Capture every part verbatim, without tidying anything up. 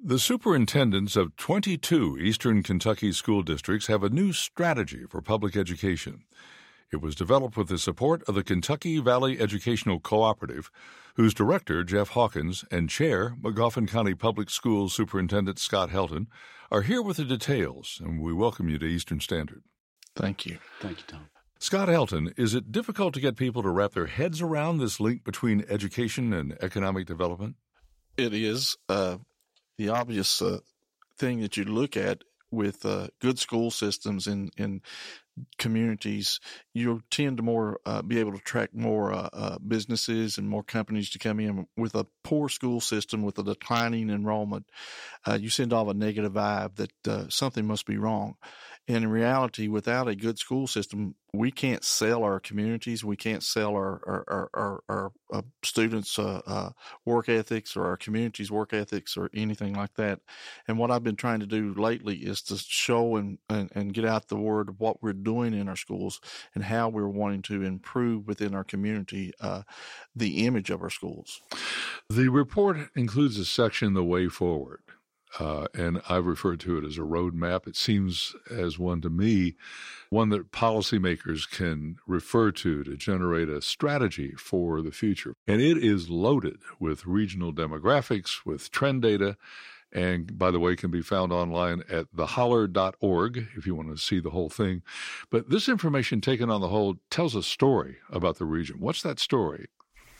The superintendents of twenty-two Eastern Kentucky school districts have a new strategy for public education. It was developed with the support of the Kentucky Valley Educational Cooperative, whose director, Jeff Hawkins, and chair, Magoffin County Public Schools Superintendent Scott Helton, are here with the details, and we welcome you to Eastern Standard. Thank you. Thank you, Tom. Scott Helton, is it difficult to get people to wrap their heads around this link between education and economic development? It is. Uh, the obvious uh, thing that you look at with uh, good school systems in, in communities, you'll tend to more uh, be able to attract more uh, uh, businesses and more companies to come in. With a poor school system, with a declining enrollment, uh, you send off a negative vibe that uh, something must be wrong. And in reality, without a good school system, we can't sell our communities. We can't sell our our our, our, our uh, students' uh, uh, work ethics or our communities' work ethics or anything like that. And what I've been trying to do lately is to show and, and, and get out the word of what we're doing in our schools and how we're wanting to improve within our community uh, the image of our schools. The report includes a section, The Way Forward. Uh, and I've referred to it as a roadmap. It seems as one to me, one that policymakers can refer to to generate a strategy for the future. And it is loaded with regional demographics, with trend data, and by the way, can be found online at the holler dot org if you want to see the whole thing. But this information taken on the whole tells a story about the region. What's that story?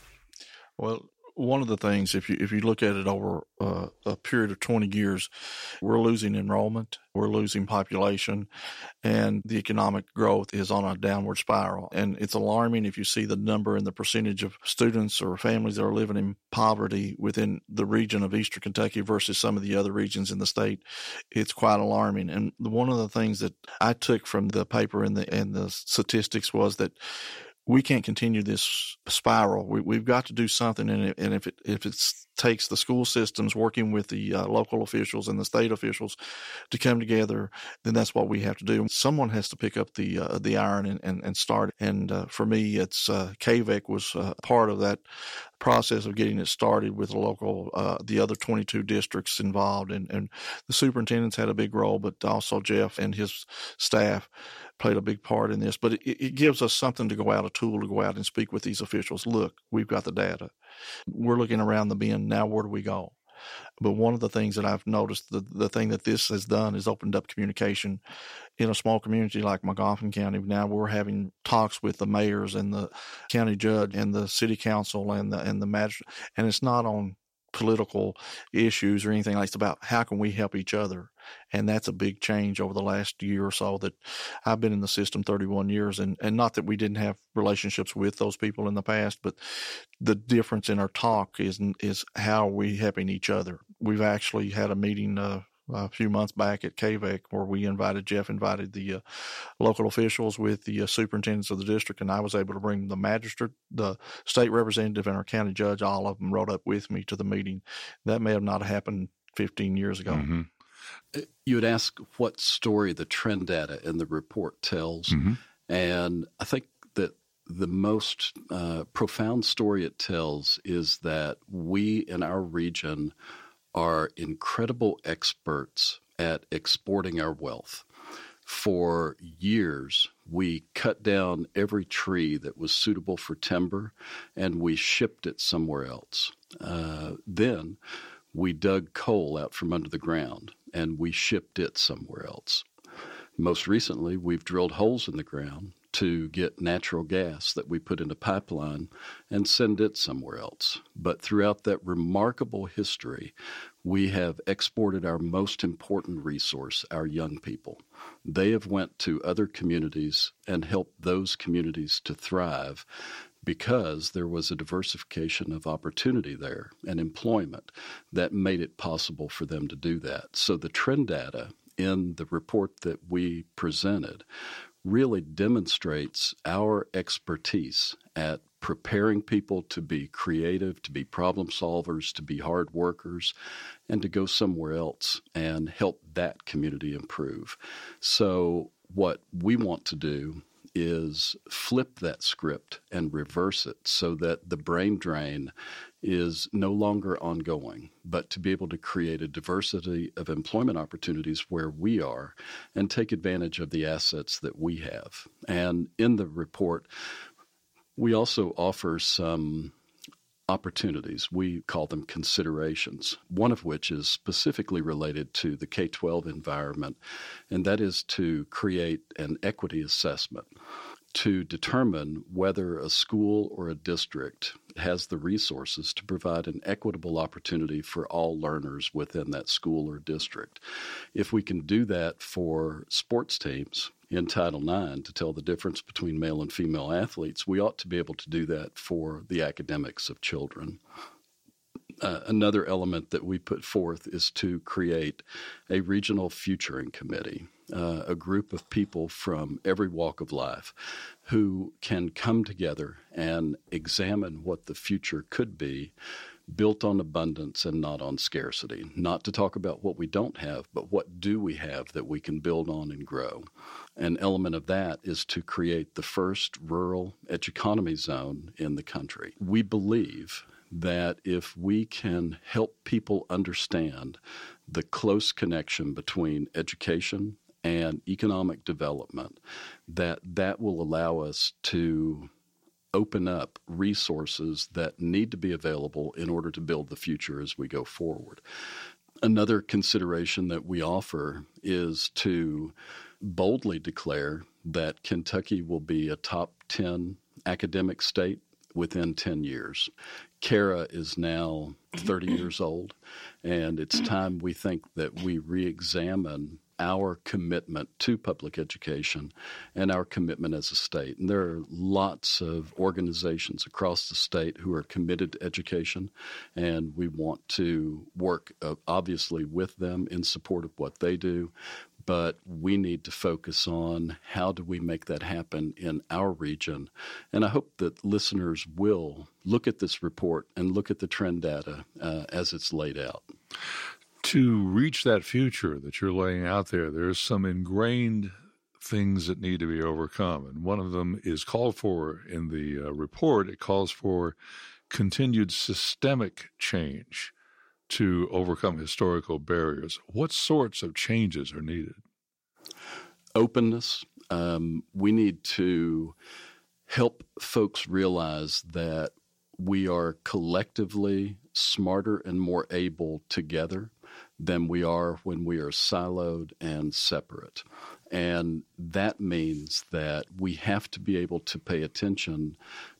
Well, one of the things, if you if you look at it over uh, a period of twenty years, we're losing enrollment, we're losing population, and the economic growth is on a downward spiral. And it's alarming if you see the number and the percentage of students or families that are living in poverty within the region of Eastern Kentucky versus some of the other regions in the state. It's quite alarming. And one of the things that I took from the paper and the and the statistics was that we can't continue this spiral. We, we've got to do something, and, it, and if it if it takes the school systems working with the uh, local officials and the state officials to come together, then that's what we have to do. Someone has to pick up the uh, the iron and, and, and start. And uh, for me, it's uh, K V E C was uh, part of that process of getting it started with the local, uh, the other twenty-two districts involved, and, and the superintendents had a big role, but also Jeff and his staff played a big part in this. But it, it gives us something to go out, a tool to go out and speak with these officials. Look, we've got the data. We're looking around the bend. Now where do we go? But one of the things that I've noticed, the, the thing that this has done is opened up communication in a small community like Magoffin County. Now we're having talks with the mayors and the county judge and the city council and the, and the magistrate. And it's not on political issues or anything like that. It's about how can we help each other. And that's a big change over the last year or so that I've been in the system thirty-one years. And, and not that we didn't have relationships with those people in the past, but the difference in our talk is, is how are we helping each other. We've actually had a meeting uh, a few months back at K V E C where we invited, Jeff invited the uh, local officials with the uh, superintendents of the district, and I was able to bring the magistrate, the state representative, and our county judge. All of them rode up with me to the meeting. That may have not happened fifteen years ago. Mm-hmm. You would ask what story the trend data in the report tells, mm-hmm. and I think that the most uh, profound story it tells is that we in our region are incredible experts at exporting our wealth. For years, we cut down every tree that was suitable for timber, and we shipped it somewhere else. Uh, then we dug coal out from under the ground, and we shipped it somewhere else. Most recently, we've drilled holes in the ground to get natural gas that we put in a pipeline and send it somewhere else. But throughout that remarkable history, we have exported our most important resource, our young people. They have went to other communities and helped those communities to thrive because there was a diversification of opportunity there and employment that made it possible for them to do that. So the trend data in the report that we presented really demonstrates our expertise at preparing people to be creative, to be problem solvers, to be hard workers, and to go somewhere else and help that community improve. So what we want to do is flip that script and reverse it so that the brain drain is no longer ongoing, but to be able to create a diversity of employment opportunities where we are and take advantage of the assets that we have. And in the report, we also offer some opportunities. We call them considerations, one of which is specifically related to the K twelve environment, and that is to create an equity assessment to determine whether a school or a district has the resources to provide an equitable opportunity for all learners within that school or district. If we can do that for sports teams in Title nine to tell the difference between male and female athletes, we ought to be able to do that for the academics of children. Uh, another element that we put forth is to create a regional futuring committee, uh, a group of people from every walk of life who can come together and examine what the future could be, built on abundance and not on scarcity. Not to talk about what we don't have, but what do we have that we can build on and grow. An element of that is to create the first rural educonomy zone in the country. We believe that if we can help people understand the close connection between education and economic development, that that will allow us to open up resources that need to be available in order to build the future as we go forward. Another consideration that we offer is to boldly declare that Kentucky will be a top ten academic state within ten years. Kara is now thirty years old, and it's time we think that we re-examine our commitment to public education and our commitment as a state. And there are lots of organizations across the state who are committed to education, and we want to work uh, obviously with them in support of what they do. But we need to focus on how do we make that happen in our region. And I hope that listeners will look at this report and look at the trend data uh, as it's laid out. To reach that future that you're laying out there, there's some ingrained things that need to be overcome. And one of them is called for in the uh, report. It calls for continued systemic change to overcome historical barriers. What sorts of changes are needed? Openness. Um, we need to help folks realize that we are collectively smarter and more able together than we are when we are siloed and separate. And that means that we have to be able to pay attention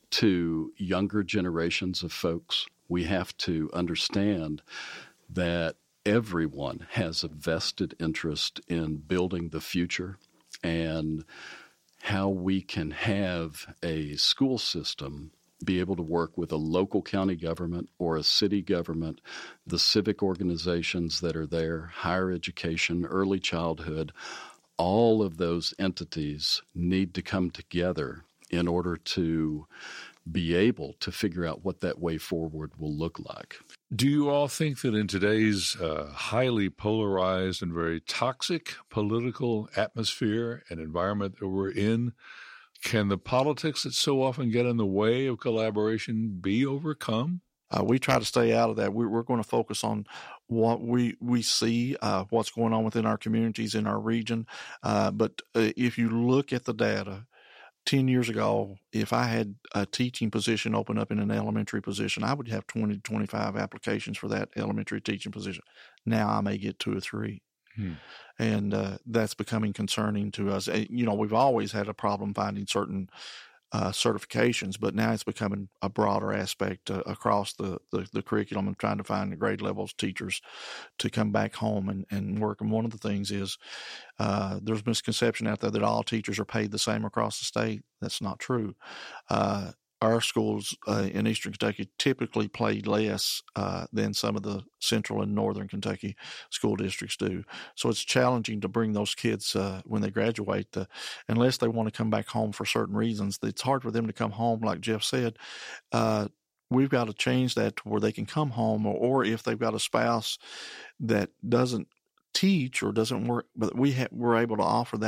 to younger generations of folks. We have to understand that everyone has a vested interest in building the future, and how we can have a school system be able to work with a local county government or a city government, the civic organizations that are there, higher education, early childhood. All of those entities need to come together in order to be able to figure out what that way forward will look like. Do you all think that in today's uh, highly polarized and very toxic political atmosphere and environment that we're in, can the politics that so often get in the way of collaboration be overcome? Uh, we try to stay out of that. We're, we're going to focus on what we we see, uh, what's going on within our communities, in our region. Uh, but uh, if you look at the data, ten years ago, if I had a teaching position open up in an elementary position, I would have twenty to twenty-five applications for that elementary teaching position. Now I may get two or three. Hmm. And uh, that's becoming concerning to us. You know, we've always had a problem finding certain uh, certifications, but now it's becoming a broader aspect uh, across the, the, the curriculum and trying to find the grade levels teachers to come back home and, and work. And one of the things is uh, there's misconception out there that all teachers are paid the same across the state. That's not true. Uh, Our schools uh, in Eastern Kentucky typically pay less uh, than some of the Central and Northern Kentucky school districts do. So it's challenging to bring those kids uh, when they graduate, uh, unless they want to come back home for certain reasons. It's hard for them to come home, like Jeff said. Uh, we've got to change that to where they can come home, or, or if they've got a spouse that doesn't teach or doesn't work, but we ha- we're able to offer that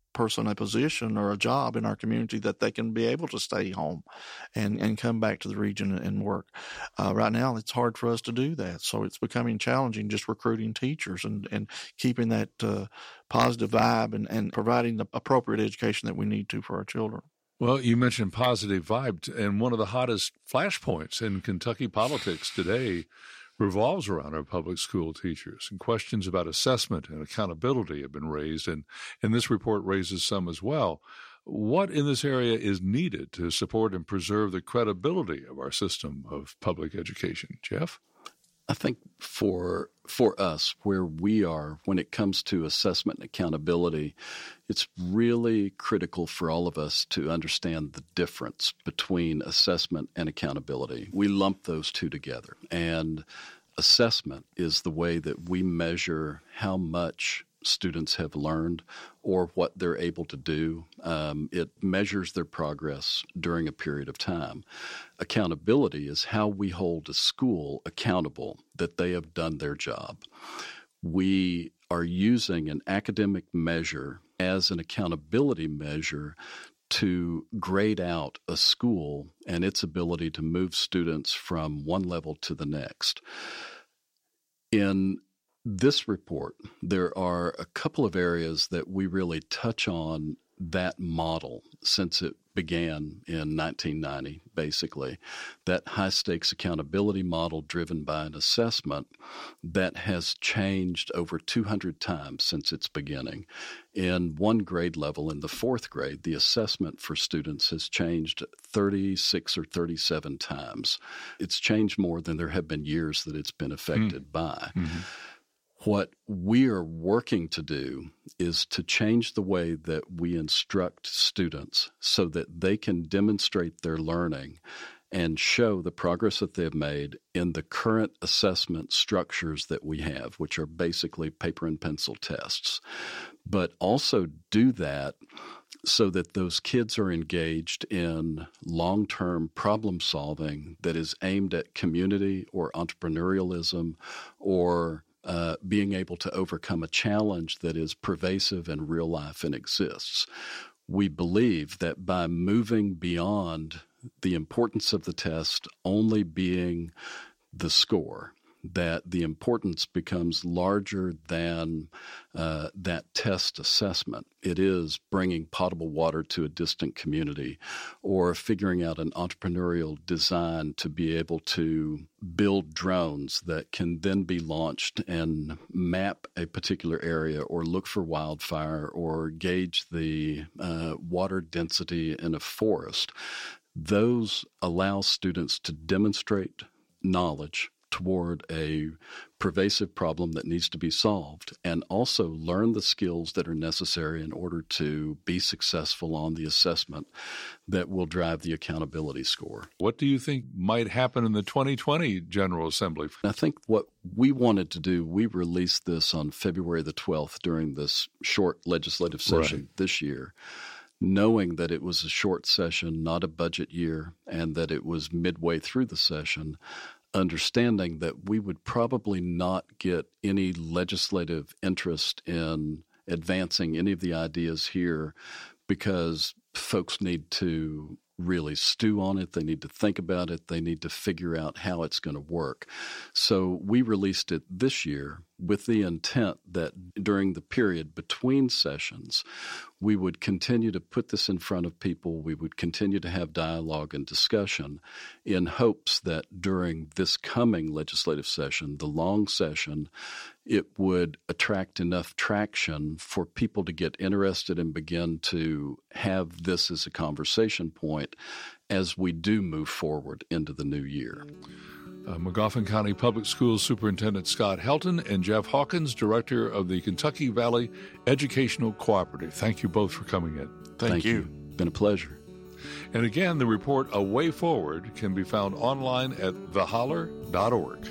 person a position or a job in our community that they can be able to stay home and, and come back to the region and work. Uh, right now, it's hard for us to do that. So it's becoming challenging just recruiting teachers and, and keeping that uh, positive vibe and, and providing the appropriate education that we need to for our children. Well, you mentioned positive vibe, and one of the hottest flashpoints in Kentucky politics today revolves around our public school teachers, and questions about assessment and accountability have been raised, and, and this report raises some as well. What in this area is needed to support and preserve the credibility of our system of public education? Jeff? I think for for us, where we are when it comes to assessment and accountability, it's really critical for all of us to understand the difference between assessment and accountability. We lump those two together, and assessment is the way that we measure how much students have learned or what they're able to do. Um, it measures their progress during a period of time. Accountability is how we hold a school accountable that they have done their job. We are using an academic measure as an accountability measure to grade out a school and its ability to move students from one level to the next. In this report, there are a couple of areas that we really touch on that model since it began in nineteen ninety, basically. That high-stakes accountability model driven by an assessment that has changed over two hundred times since its beginning. In one grade level, in the fourth grade, the assessment for students has changed thirty-six or thirty-seven times. It's changed more than there have been years that it's been affected mm. by. Mm-hmm. What we are working to do is to change the way that we instruct students so that they can demonstrate their learning and show the progress that they've made in the current assessment structures that we have, which are basically paper and pencil tests, but also do that so that those kids are engaged in long-term problem solving that is aimed at community or entrepreneurialism or Uh, being able to overcome a challenge that is pervasive in real life and exists. We believe that by moving beyond the importance of the test only being the score, that the importance becomes larger than uh, that test assessment. It is bringing potable water to a distant community or figuring out an entrepreneurial design to be able to build drones that can then be launched and map a particular area or look for wildfire or gauge the uh, water density in a forest. Those allow students to demonstrate knowledge toward a pervasive problem that needs to be solved and also learn the skills that are necessary in order to be successful on the assessment that will drive the accountability score. What do you think might happen in the twenty twenty General Assembly? I think what we wanted to do, we released this on February the twelfth during this short legislative session right. this year, knowing that it was a short session, not a budget year, and that it was midway through the session, understanding that we would probably not get any legislative interest in advancing any of the ideas here because folks need to really stew on it. They need to think about it. They need to figure out how it's going to work. So we released it this year with the intent that during the period between sessions, we would continue to put this in front of people. We would continue to have dialogue and discussion in hopes that during this coming legislative session, the long session, it would attract enough traction for people to get interested and begin to have this as a conversation point as we do move forward into the new year. Uh, Magoffin County Public Schools Superintendent Scott Helton and Jeff Hawkins, Director of the Kentucky Valley Educational Cooperative. Thank you both for coming in. Thank, Thank you. you. Been a pleasure. And again, the report A Way Forward can be found online at the holler dot org.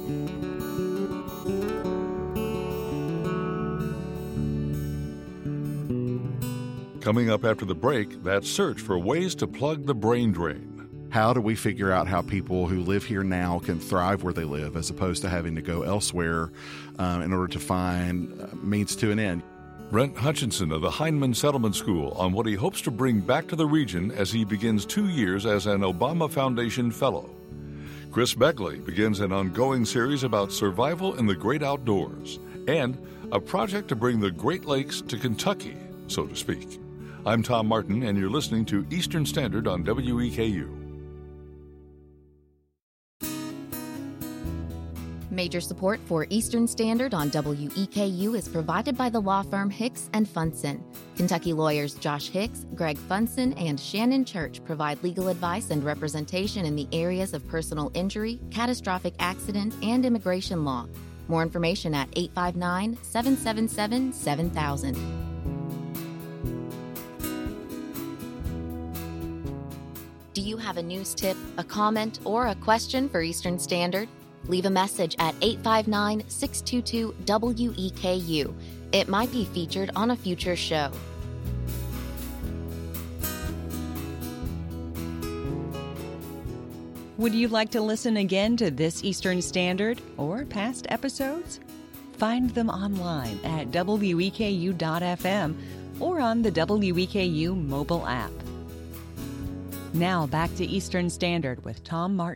Coming up after the break, that search for ways to plug the brain drain. How do we figure out how people who live here now can thrive where they live as opposed to having to go elsewhere um, in order to find uh, means to an end? Brent Hutchinson of the Heinemann Settlement School on what he hopes to bring back to the region as he begins two years as an Obama Foundation Fellow. Chris Beckley begins an ongoing series about survival in the great outdoors and a project to bring the Great Lakes to Kentucky, so to speak. I'm Tom Martin, and you're listening to Eastern Standard on W E K U. Major support for Eastern Standard on W E K U is provided by the law firm Hicks and Funson. Kentucky lawyers Josh Hicks, Greg Funson, and Shannon Church provide legal advice and representation in the areas of personal injury, catastrophic accident, and immigration law. More information at eight five nine, seven seven seven, seven thousand. Do you have a news tip, a comment, or a question for Eastern Standard? Leave a message at eight five nine, six two two, W E K U. It might be featured on a future show. Would you like to listen again to this Eastern Standard or past episodes? Find them online at W E K U dot F M or on the W E K U mobile app. Now back to Eastern Standard with Tom Martin.